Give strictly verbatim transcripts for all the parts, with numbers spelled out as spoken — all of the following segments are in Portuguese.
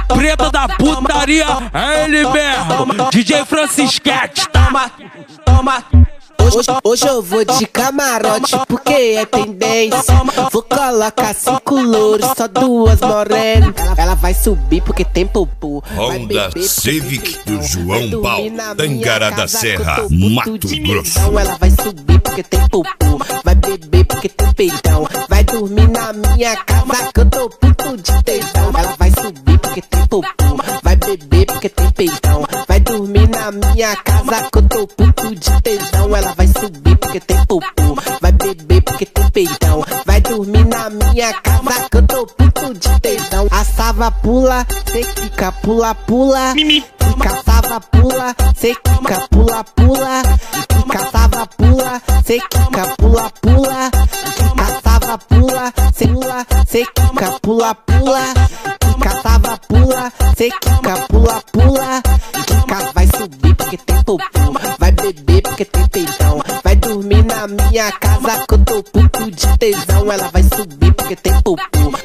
preta da putaria, é ele mesmo, D J Francisquete, toma, toma. Hoje, hoje eu vou de camarote porque é tendência. Vou colocar cinco louros, só duas morenas. Ela, ela vai subir porque tem popô. Honda Civic do João Paulo, Tangará da Serra, Mato Grosso. Ela vai subir porque tem popô. Vai beber porque tem peitão. Vai dormir na minha casa que eu tô puto de tesão. Ela vai subir porque tem popô. Vai beber porque tem peitão. Vai dormir na minha casa que eu tô puto de tesão. Ela vai subir porque tem popô. Vai beber porque tem peitão. Vai dormir na minha casa que eu tô puto de tesão. A sava pula, cê quica, pula, pula. Quica, sava pula, cê quica, pula, pula. Quica, sava pula, cê quica, pula, pula. Quica, sava pula, cê pula, cê quica, pula, pula. Quica, sava pula, cê quica, pula, pula. Quica, vai subir porque tem popô. Vai beber porque tem peitão. Vai dormir na minha casa que eu tô puto de tesão. Ela vai subir porque tem popô.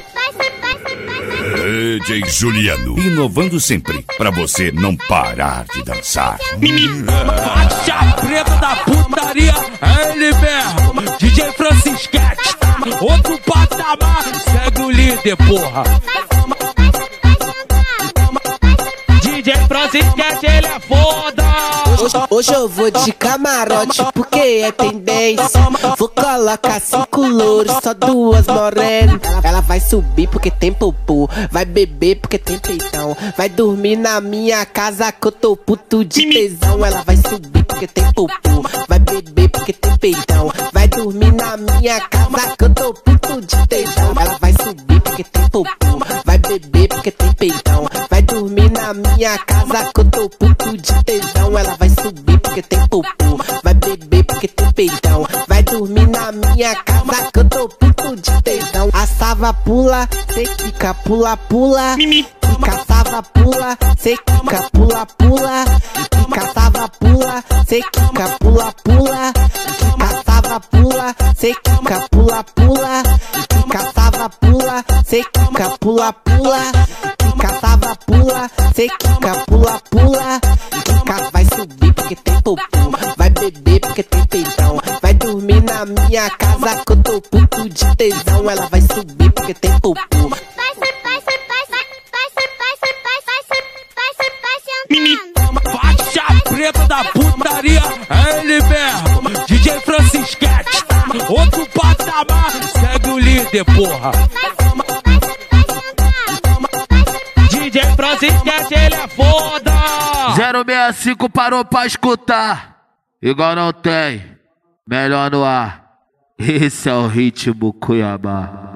D J Juliano, inovando sempre pra você não parar de dançar. Faixa preta da putaria, é ele mesmo, D J Francisquete, outro patamar, segue o líder, porra. D J Francisquete, ele é foda. Hoje, hoje eu vou de camarote porque é tendência. Vou colocar cinco louros, só duas morenas. Ela, ela vai subir porque tem popô. Vai beber porque tem peitão. Vai dormir na minha casa que eu tô puto de tesão. Ela vai subir porque tem popô. Vai beber porque tem peitão. Vai dormir na minha casa que eu tô puto de tesão. Ela vai subir porque tem popô. Vai beber porque tem peitão. Vai dormir na minha casa que eu tô puto de tesão. Ela vai subir porque tem popô. Vai beber porque tem peitão. Vai dormir na minha casa que eu tô puto de tesão. A sava pula, cê quica, pula, pula. Quica, sava pula, cê quica, pula, pula. Quica, sava pula, cê quica, pula, pula. Quica, sava pula, cê quica, pula, pula. Quica, sava pula, cê quica, pula, pula. Quica, sava pula, cê quica, pula, pula. Quica, vai subir porque tem popô. Vai beber porque tem peitão. Vai dormir na minha casa que eu tô puto de tesão. Ela vai subir porque tem popô. Faixa preta da putaria, é ele mesmo, D J Francisquete, outro patamar, segue o líder, porra. D J Francisquete, ele é foda. zero seis cinco parou pra escutar, igual não tem, melhor no ar. Esse é o ritmo Cuiabá.